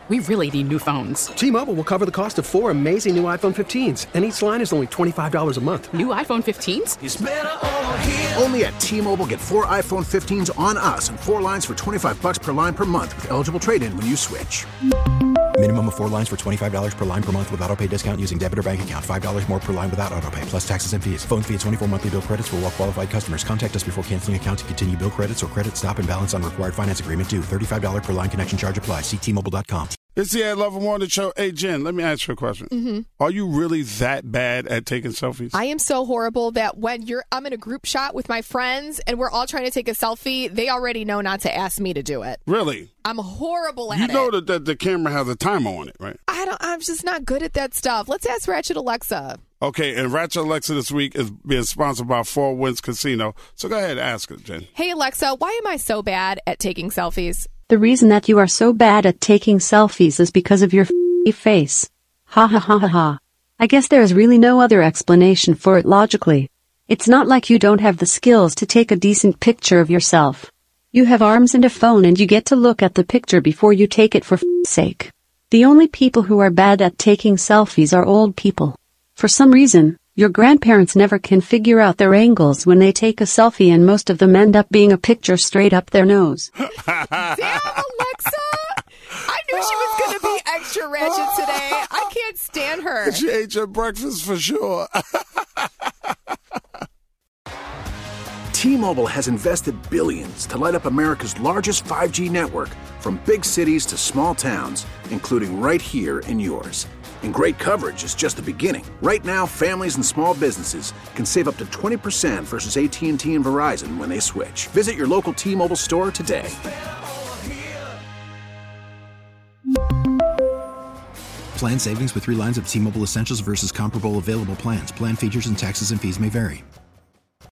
We really need new phones. T-Mobile will cover the cost of 4 amazing new iPhone 15s, and each line is only $25 a month. New iPhone 15s? It's better over here. Only at T-Mobile, get 4 iPhone 15s on us and 4 lines for $25 per line per month with eligible trade-in when you switch. Minimum of 4 lines for $25 per line per month with autopay discount using debit or bank account. $5 more per line without autopay, plus taxes and fees. Phone fee at 24 monthly bill credits for well-qualified customers. Contact us before canceling account to continue bill credits or credit stop and balance on required finance agreement due. $35 per line connection charge applies. See T-Mobile.com. It's the Ed Lover Morning Show. Hey, Jen, let me ask you a question. Mm-hmm. Are you really that bad at taking selfies? I am so horrible that when I'm in a group shot with my friends and we're all trying to take a selfie, they already know not to ask me to do it. Really? I'm horrible at it. You know that the camera has a timer on it, right? I'm just not good at that stuff. Let's ask Ratchet Alexa. Okay, and Ratchet Alexa this week is being sponsored by Four Winds Casino. So go ahead and ask her, Jen. Hey, Alexa, why am I so bad at taking selfies? The reason that you are so bad at taking selfies is because of your face. Ha ha ha ha ha. I guess there is really no other explanation for it logically. It's not like you don't have the skills to take a decent picture of yourself. You have arms and a phone and you get to look at the picture before you take it for sake. The only people who are bad at taking selfies are old people. For some reason, your grandparents never can figure out their angles when they take a selfie and most of them end up being a picture straight up their nose. Damn, Alexa! I knew she was going to be extra ratchet today. I can't stand her. She ate your breakfast for sure. T-Mobile has invested billions to light up America's largest 5G network, from big cities to small towns, including right here in yours. And great coverage is just the beginning. Right now, families and small businesses can save up to 20% versus AT&T and Verizon when they switch. Visit your local T-Mobile store today. Plan savings with 3 lines of T-Mobile Essentials versus comparable available plans. Plan features and taxes and fees may vary.